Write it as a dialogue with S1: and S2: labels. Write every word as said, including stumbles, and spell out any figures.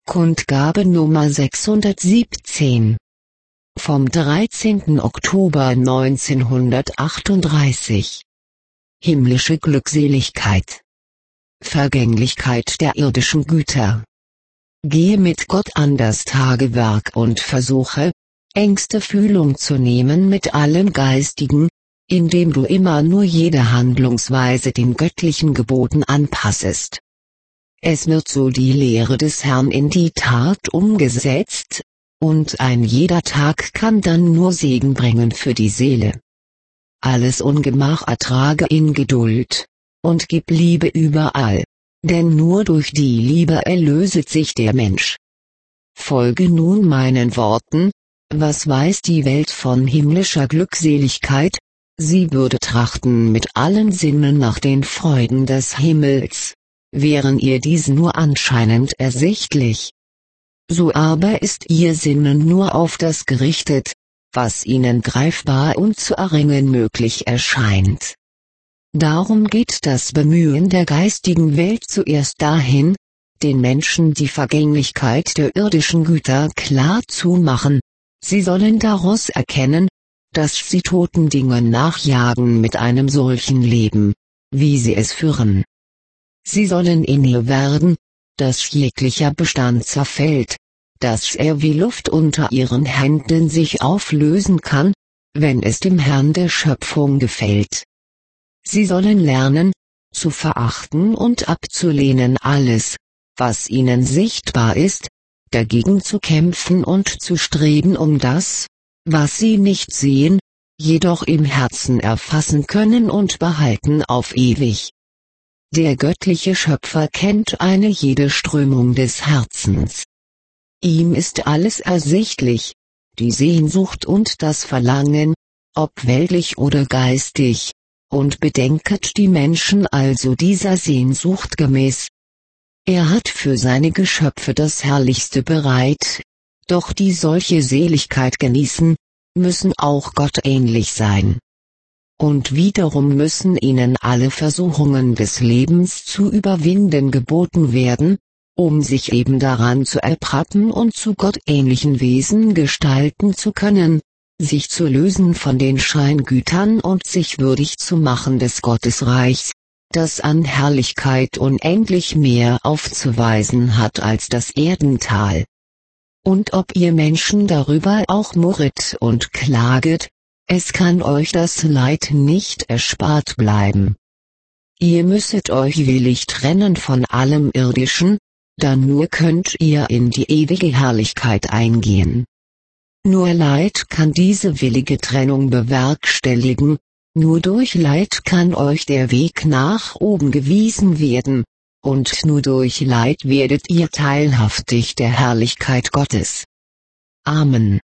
S1: Kundgabe Nummer sechshundertsiebzehn. Vom dreizehnten Oktober neunzehnhundertachtunddreißig. Himmlische Glückseligkeit. Vergänglichkeit der irdischen Güter. Gehe mit Gott an das Tagewerk und versuche, engste Fühlung zu nehmen mit allem Geistigen, indem du immer nur jede Handlungsweise den göttlichen Geboten anpassest. Es wird so die Lehre des Herrn in die Tat umgesetzt, und ein jeder Tag kann dann nur Segen bringen für die Seele. Alles Ungemach ertrage in Geduld, und gib Liebe überall, denn nur durch die Liebe erlöset sich der Mensch. Folge nun meinen Worten. Was weiß die Welt von himmlischer Glückseligkeit? Sie würde trachten mit allen Sinnen nach den Freuden des Himmels, wären ihr dies nur anscheinend ersichtlich. So aber ist ihr Sinnen nur auf das gerichtet, was ihnen greifbar und zu erringen möglich erscheint. Darum geht das Bemühen der geistigen Welt zuerst dahin, den Menschen die Vergänglichkeit der irdischen Güter klar zu machen. Sie sollen daraus erkennen, dass sie toten Dingen nachjagen mit einem solchen Leben, wie sie es führen. Sie sollen inne werden, dass jeglicher Bestand zerfällt, dass er wie Luft unter ihren Händen sich auflösen kann, wenn es dem Herrn der Schöpfung gefällt. Sie sollen lernen, zu verachten und abzulehnen alles, was ihnen sichtbar ist, dagegen zu kämpfen und zu streben um das, was sie nicht sehen, jedoch im Herzen erfassen können und behalten auf ewig. Der göttliche Schöpfer kennt eine jede Strömung des Herzens. Ihm ist alles ersichtlich, die Sehnsucht und das Verlangen, ob weltlich oder geistig, und bedenket die Menschen also dieser Sehnsucht gemäß. Er hat für seine Geschöpfe das Herrlichste bereit, doch die solche Seligkeit genießen, müssen auch Gott ähnlich sein. Und wiederum müssen ihnen alle Versuchungen des Lebens zu überwinden geboten werden, um sich eben daran zu erprappen und zu gottähnlichen Wesen gestalten zu können, sich zu lösen von den Scheingütern und sich würdig zu machen des Gottesreichs, das an Herrlichkeit unendlich mehr aufzuweisen hat als das Erdental. Und ob ihr Menschen darüber auch murret und klaget, es kann euch das Leid nicht erspart bleiben. Ihr müsset euch willig trennen von allem Irdischen, dann nur könnt ihr in die ewige Herrlichkeit eingehen. Nur Leid kann diese willige Trennung bewerkstelligen, nur durch Leid kann euch der Weg nach oben gewiesen werden, und nur durch Leid werdet ihr teilhaftig der Herrlichkeit Gottes. Amen.